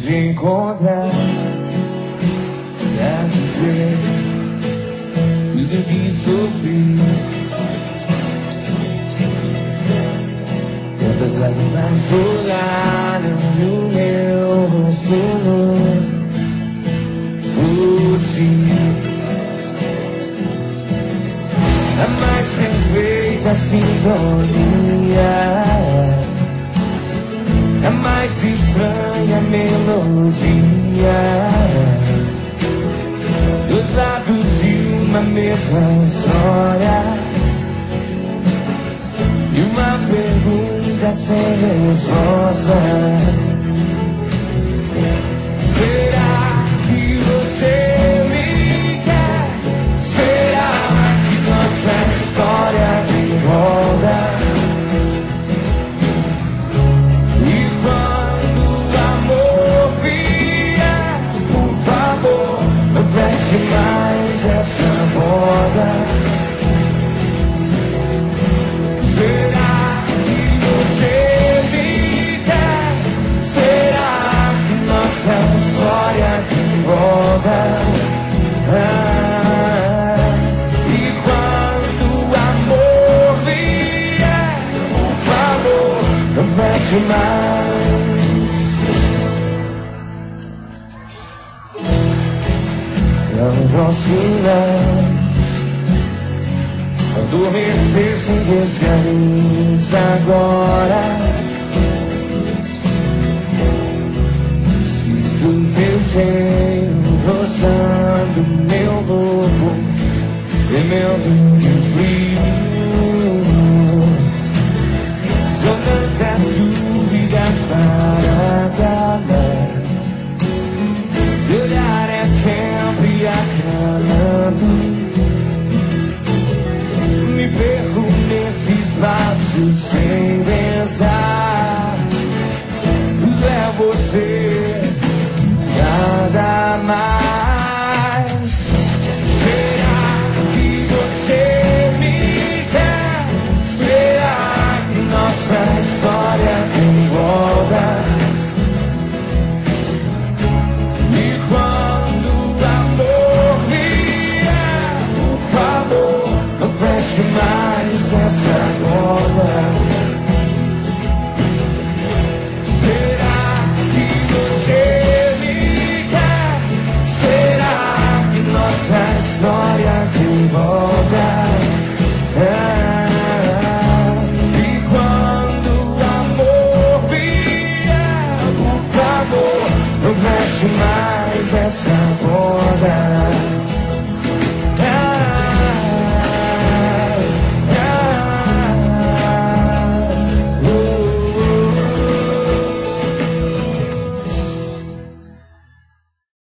de encontrar pra dizer tudo que sofri. Quantas lágrimas rolaram no meu rosto por si. A mais perfeita sintonia, a mais estranha melodia, dos lados de uma mesma história, e uma pergunta sem resposta. Será que você me quer? Será que nossa história tem volta? E quando o amor vier, por favor, não feche mais essa porta. Será que você me quer? Será que nossa história tem volta? E quando o amor vier, por favor, não feche mais. Não posso mais adormecer sem teus carinhos agora. Sinto teu cheiro roçando meu corpo, tremendo de frio. São tantas dúvidas para acabar. Teu olhar é sempre acalmando. Me perco nesse espaço sem pensar. Tudo é você, nada mais. Será que você me quer? Será que nossa história tem volta? E quando o amor vier, por favor, não feche mais essa porta. Será que você me quer? Será que nossa história tem volta? E quando o amor vier, por favor, não feche mais essa porta.